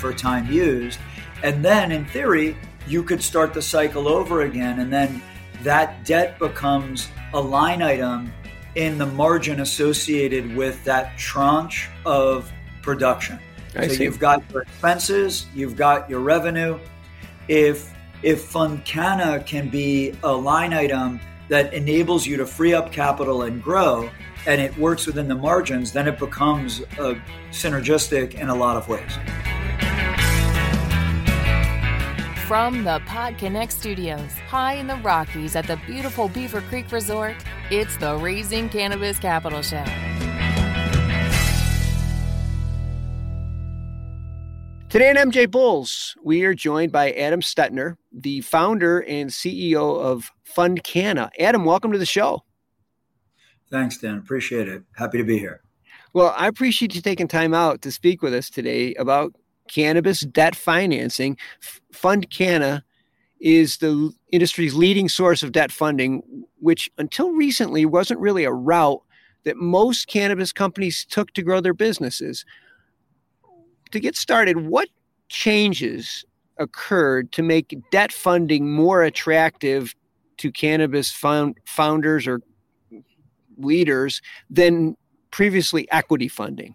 for time used. And then in theory, you could start the cycle over again. And then that debt becomes a line item in the margin associated with that tranche of production. So you've got your expenses, you've got your revenue. If Fundcana can be a line item that enables you to free up capital and grow, and it works within the margins, then it becomes synergistic in a lot of ways. From the PodConnect Studios, high in the Rockies at the beautiful Beaver Creek Resort, it's the Raising Cannabis Capital Show. Today on MJ Bulls, we are joined by Adam Stettner, the founder and CEO of Fundcana. Adam, welcome to the show. Thanks, Dan. Appreciate it. Happy to be here. Well, I appreciate you taking time out to speak with us today about cannabis debt financing. Fundcana is the industry's leading source of debt funding, which until recently wasn't really a route that most cannabis companies took to grow their businesses. To get started, what changes occurred to make debt funding more attractive to cannabis founders or leaders than previously equity funding?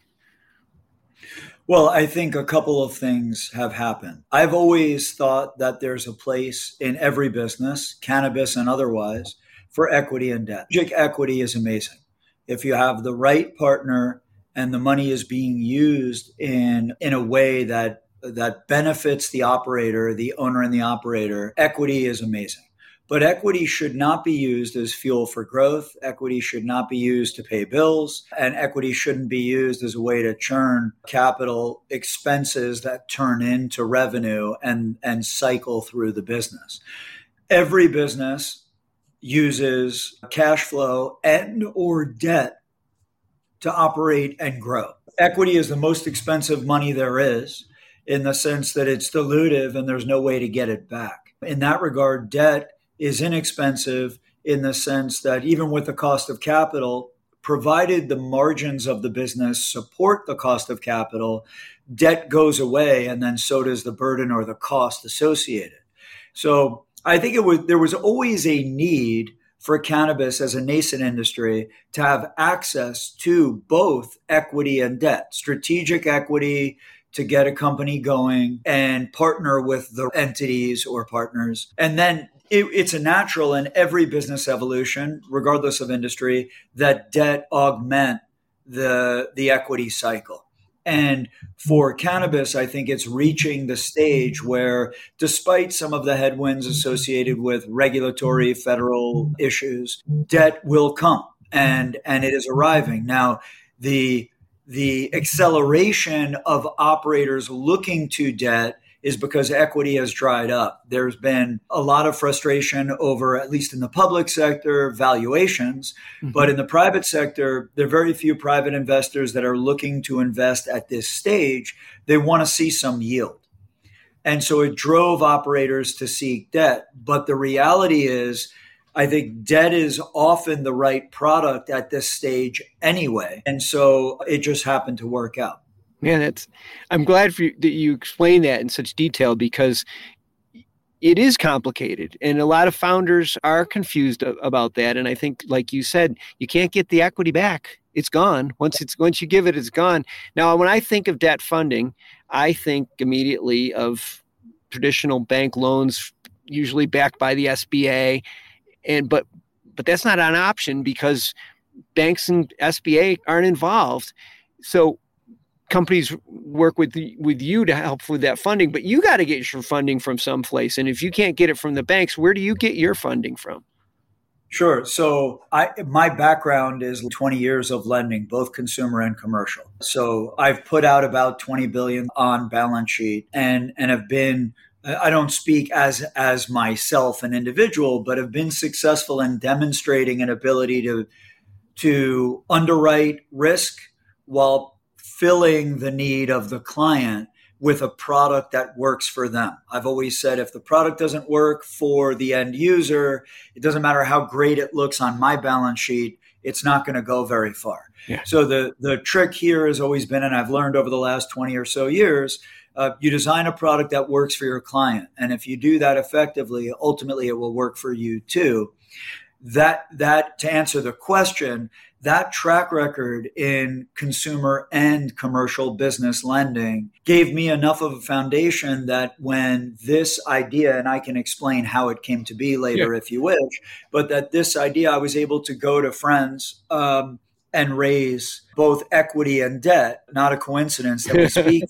Well, I think a couple of things have happened. I've always thought that there's a place in every business, cannabis and otherwise, for equity and debt. Strategic equity is amazing. If you have the right partner and the money is being used in a way that benefits the operator, the owner and the operator, equity is amazing. But equity should not be used as fuel for growth. Equity should not be used to pay bills. And equity shouldn't be used as a way to churn capital expenses that turn into revenue and cycle through the business. Every business uses cash flow and or debt to operate and grow. Equity is the most expensive money there is, in the sense that it's dilutive and there's no way to get it back. In that regard, debt is inexpensive in the sense that even with the cost of capital, provided the margins of the business support the cost of capital, debt goes away and then so does the burden or the cost associated. So I think there was always a need for cannabis as a nascent industry to have access to both equity and debt, strategic equity to get a company going and partner with the entities or partners. And then it's a natural in every business evolution, regardless of industry, that debt augment the equity cycle. And for cannabis, I think it's reaching the stage where, despite some of the headwinds associated with regulatory federal issues, debt will come and it is arriving. Now, the acceleration of operators looking to debt is because equity has dried up. There's been a lot of frustration over, at least in the public sector, valuations. Mm-hmm. But in the private sector, there are very few private investors that are looking to invest at this stage. They want to see some yield. And so it drove operators to seek debt. But the reality is, I think debt is often the right product at this stage anyway. And so it just happened to work out. Man, I'm glad that you explained that in such detail, because it is complicated and a lot of founders are confused about that. And I think, like you said, you can't get the equity back. It's gone. Once you give it, it's gone. Now, when I think of debt funding, I think immediately of traditional bank loans, usually backed by the SBA. But that's not an option because banks and SBA aren't involved. So companies work with you to help with that funding, but you got to get your funding from someplace. And if you can't get it from the banks, where do you get your funding from? Sure. So my background is 20 years of lending, both consumer and commercial. So I've put out about 20 billion on balance sheet and have been, I don't speak as myself, an individual, but have been successful in demonstrating an ability to underwrite risk while filling the need of the client with a product that works for them. I've always said if the product doesn't work for the end user, it doesn't matter how great it looks on my balance sheet, it's not going to go very far. Yeah. So the trick here has always been, and I've learned over the last 20 or so years, you design a product that works for your client. And if you do that effectively, ultimately it will work for you too. That to answer the question, that track record in consumer and commercial business lending gave me enough of a foundation that when this idea, and I can explain how it came to be later if you wish, but that this idea, I was able to go to friends and raise both equity and debt. Not a coincidence that we speak.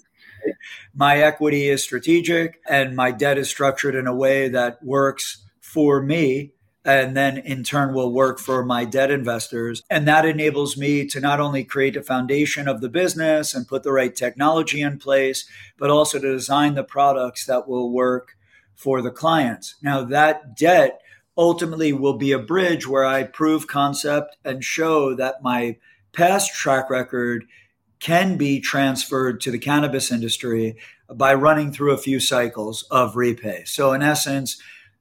My equity is strategic and my debt is structured in a way that works for me, and then in turn will work for my debt investors. And that enables me to not only create a foundation of the business and put the right technology in place, but also to design the products that will work for the clients. Now, that debt ultimately will be a bridge where I prove concept and show that my past track record can be transferred to the cannabis industry by running through a few cycles of repay. So in essence,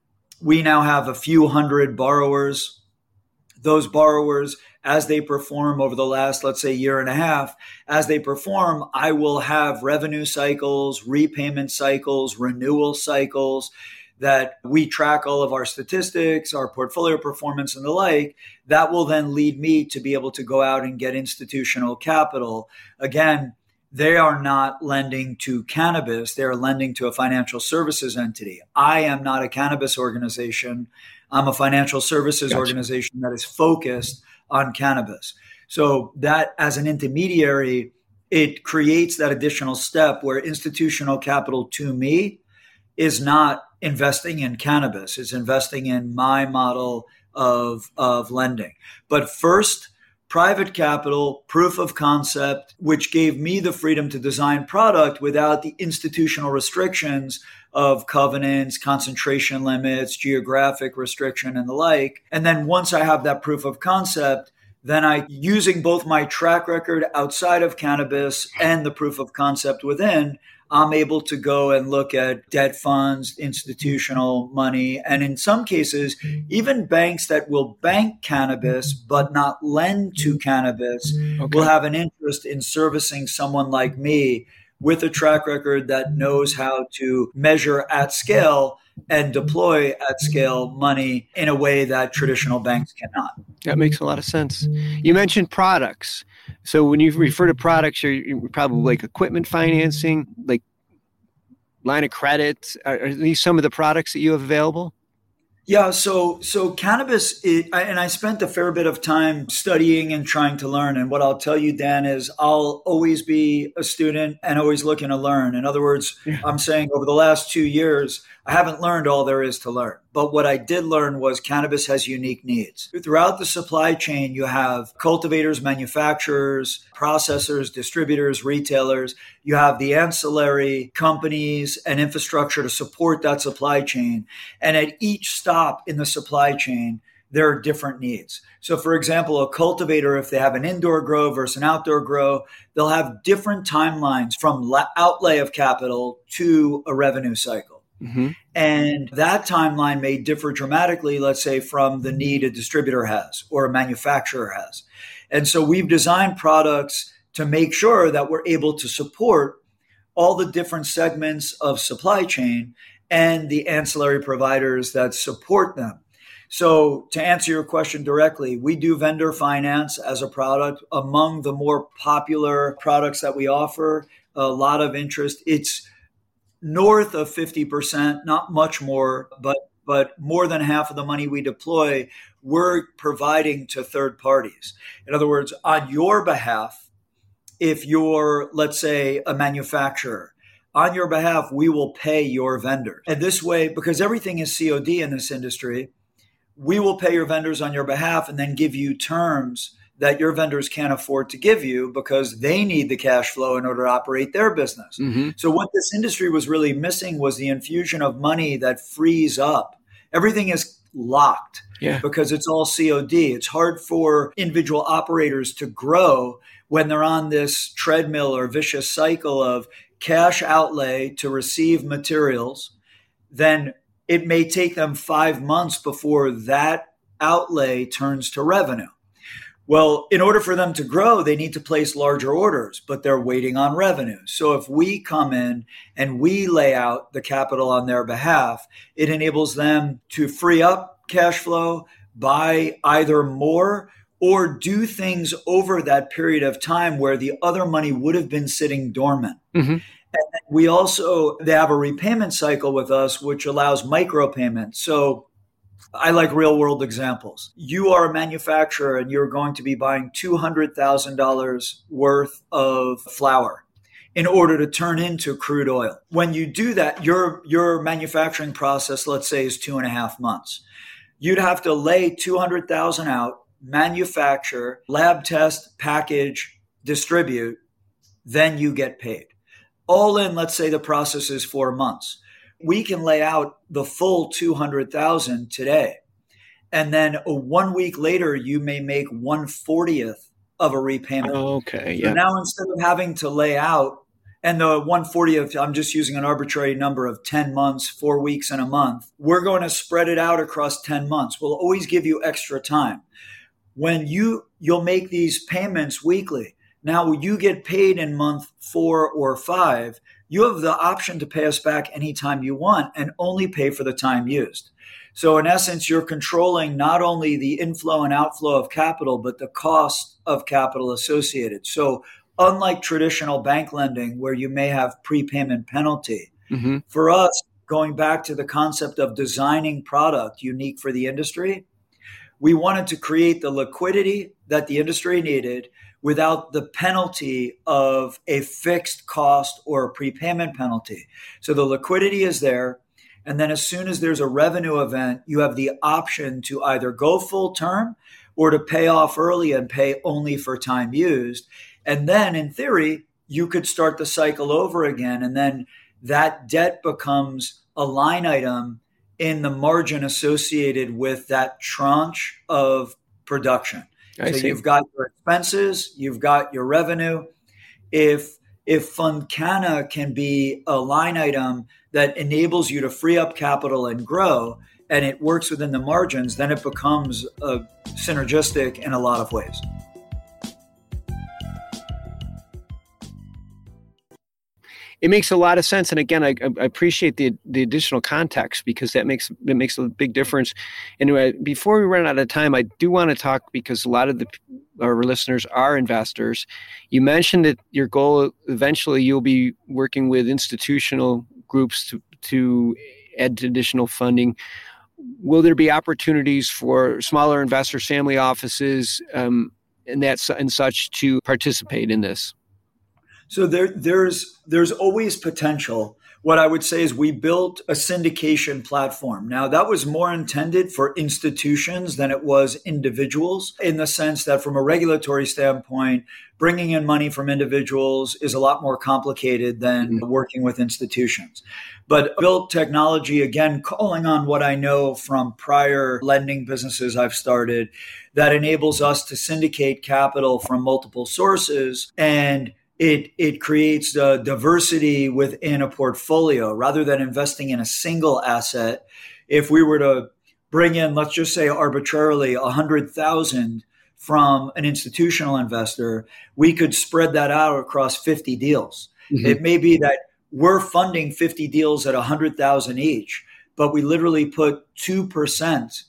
we now have a few hundred borrowers. Those borrowers, as they perform over the last, let's say, year and a half, as they perform, I will have revenue cycles, repayment cycles, renewal cycles that we track all of our statistics, our portfolio performance and the like. That will then lead me to be able to go out and get institutional capital. Again, they are not lending to cannabis. They're lending to a financial services entity. I am not a cannabis organization. I'm a financial services organization that is focused on cannabis. So that as an intermediary, it creates that additional step where institutional capital to me is not investing in cannabis. It's investing in my model of lending. But first, private capital, proof of concept, which gave me the freedom to design product without the institutional restrictions of covenants, concentration limits, geographic restriction, and the like. And then once I have that proof of concept, then using both my track record outside of cannabis and the proof of concept within, I'm able to go and look at debt funds, institutional money, and in some cases, even banks that will bank cannabis but not lend to cannabis will have an interest in servicing someone like me with a track record that knows how to measure at scale and deploy at scale money in a way that traditional banks cannot. That makes a lot of sense. You mentioned products. So when you refer to products, you're probably like equipment financing, like line of credit. Are these some of the products that you have available? Yeah, so cannabis, and I spent a fair bit of time studying and trying to learn. And what I'll tell you, Dan, is I'll always be a student and always looking to learn. In other words, I'm saying over the last 2 years, I haven't learned all there is to learn. But what I did learn was cannabis has unique needs. Throughout the supply chain, you have cultivators, manufacturers, processors, distributors, retailers. You have the ancillary companies and infrastructure to support that supply chain. And at each stop in the supply chain, there are different needs. So for example, a cultivator, if they have an indoor grow versus an outdoor grow, they'll have different timelines from outlay of capital to a revenue cycle. Mm-hmm. And that timeline may differ dramatically, let's say, from the need a distributor has or a manufacturer has. And so we've designed products to make sure that we're able to support all the different segments of supply chain and the ancillary providers that support them. So to answer your question directly, we do vendor finance as a product. Among the more popular products that we offer, a lot of interest. It's north of 50%, not much more, but more than half of the money we deploy, we're providing to third parties. In other words, on your behalf, if you're, let's say, a manufacturer, on your behalf, we will pay your vendor. And this way, because everything is COD in this industry, we will pay your vendors on your behalf and then give you terms that your vendors can't afford to give you because they need the cash flow in order to operate their business. Mm-hmm. So what this industry was really missing was the infusion of money that frees up. Everything is locked because it's all COD. It's hard for individual operators to grow when they're on this treadmill or vicious cycle of cash outlay to receive materials. Then it may take them 5 months before that outlay turns to revenue. Well, in order for them to grow, they need to place larger orders, but they're waiting on revenue. So if we come in and we lay out the capital on their behalf, it enables them to free up cash flow, buy either more or do things over that period of time where the other money would have been sitting dormant. Mm-hmm. And they have a repayment cycle with us, which allows micropayments. So I like real world examples. You are a manufacturer and you're going to be buying $200,000 worth of flour in order to turn into crude oil. When you do that, your manufacturing process, let's say, is 2.5 months. You'd have to lay 200,000 out, manufacture, lab test, package, distribute, then you get paid. All in, let's say the process is 4 months. We can lay out the full 200,000 today. And then 1 week later, you may make 1/40th of a repayment. Okay. Yeah. So now instead of having to lay out, and the 1/40th, I'm just using an arbitrary number of 10 months, 4 weeks and a month. We're going to spread it out across 10 months. We'll always give you extra time. When you'll make these payments weekly. Now you get paid in month 4 or 5. You have the option to pay us back anytime you want and only pay for the time used. So in essence, you're controlling not only the inflow and outflow of capital, but the cost of capital associated. So unlike traditional bank lending, where you may have prepayment penalty, mm-hmm. for us, going back to the concept of designing product unique for the industry, we wanted to create the liquidity that the industry needed without the penalty of a fixed cost or a prepayment penalty. So the liquidity is there. And then as soon as there's a revenue event, you have the option to either go full term or to pay off early and pay only for time used. And then in theory, you could start the cycle over again. And then that debt becomes a line item in the margin associated with that tranche of production. So you've got your expenses, you've got your revenue. If Fundcana can be a line item that enables you to free up capital and grow, and it works within the margins, then it becomes synergistic in a lot of ways. It makes a lot of sense. And again, I appreciate the additional context because that makes a big difference. Anyway, before we run out of time, I do want to talk because a lot of our listeners are investors. You mentioned that your goal, eventually you'll be working with institutional groups to add additional funding. Will there be opportunities for smaller investors, family offices, and such to participate in this? So there's always potential. What I would say is we built a syndication platform. Now, that was more intended for institutions than it was individuals, in the sense that from a regulatory standpoint, bringing in money from individuals is a lot more complicated than working with institutions. But built technology, again, calling on what I know from prior lending businesses I've started, that enables us to syndicate capital from multiple sources, and it creates diversity within a portfolio rather than investing in a single asset. If we were to bring in, let's just say arbitrarily, 100,000 from an institutional investor, we could spread that out across 50 deals. Mm-hmm. It may be that we're funding 50 deals at 100,000 each, but we literally put 2%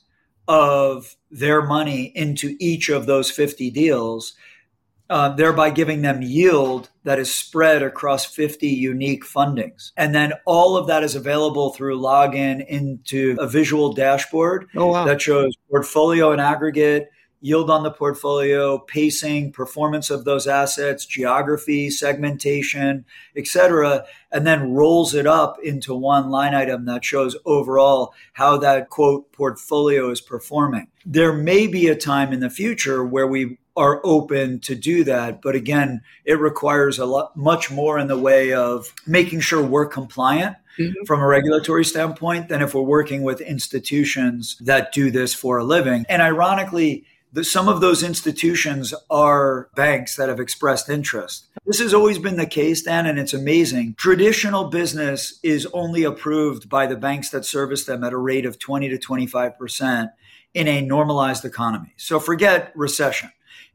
of their money into each of those 50 deals, thereby giving them yield that is spread across 50 unique fundings. And then all of that is available through login into a visual dashboard that shows portfolio in aggregate, yield on the portfolio, pacing, performance of those assets, geography, segmentation, et cetera, and then rolls it up into one line item that shows overall how that, quote, portfolio is performing. There may be a time in the future where we are open to do that. But again, it requires much more in the way of making sure we're compliant from a regulatory standpoint than if we're working with institutions that do this for a living. And ironically, some of those institutions are banks that have expressed interest. This has always been the case, Dan, and it's amazing. Traditional business is only approved by the banks that service them at a rate of 20 to 25% in a normalized economy. So forget recession.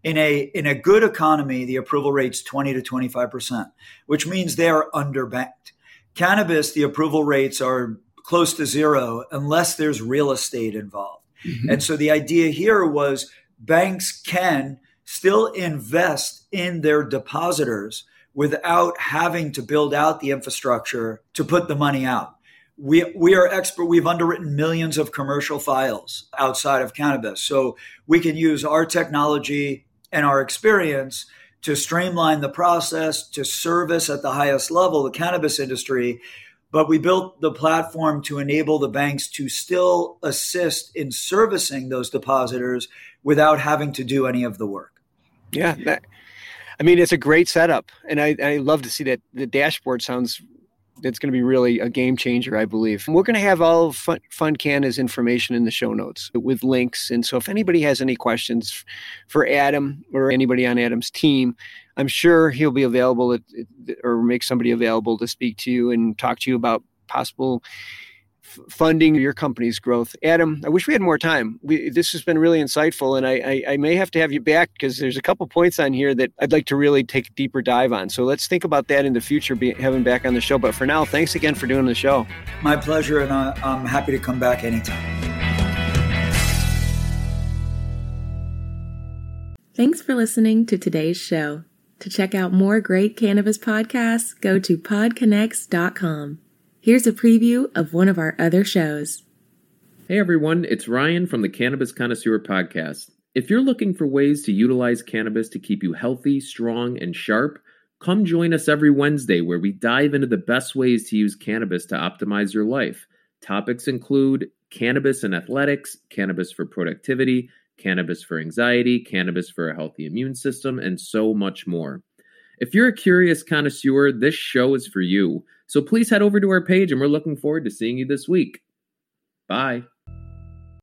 In a good economy, the approval rate's 20 to 25%, which means they are underbanked. Cannabis, the approval rates are close to zero unless there's real estate involved. Mm-hmm. And so the idea here was banks can still invest in their depositors without having to build out the infrastructure to put the money out. We are expert. We've underwritten millions of commercial files outside of cannabis. So we can use our technology and our experience to streamline the process, to service at the highest level the cannabis industry. But we built the platform to enable the banks to still assist in servicing those depositors without having to do any of the work. Yeah. It's a great setup. And I love to see that. The dashboard sounds, it's going to be really a game changer, I believe. And we're going to have all of FundCana's information in the show notes with links. And so if anybody has any questions for Adam or anybody on Adam's team, I'm sure he'll be available or make somebody available to speak to you and talk to you about possible funding your company's growth. Adam, I wish we had more time. This has been really insightful, and I may have to have you back because there's a couple points on here that I'd like to really take a deeper dive on. So let's think about that in the future, having back on the show. But for now, thanks again for doing the show. My pleasure, and I'm happy to come back anytime. Thanks for listening to today's show. To check out more great cannabis podcasts, go to podconnects.com. Here's a preview of one of our other shows. Hey everyone, it's Ryan from the Cannabis Connoisseur Podcast. If you're looking for ways to utilize cannabis to keep you healthy, strong, and sharp, come join us every Wednesday where we dive into the best ways to use cannabis to optimize your life. Topics include cannabis and athletics, cannabis for productivity, cannabis for anxiety, cannabis for a healthy immune system, and so much more. If you're a curious connoisseur, this show is for you. So please head over to our page, and we're looking forward to seeing you this week. Bye.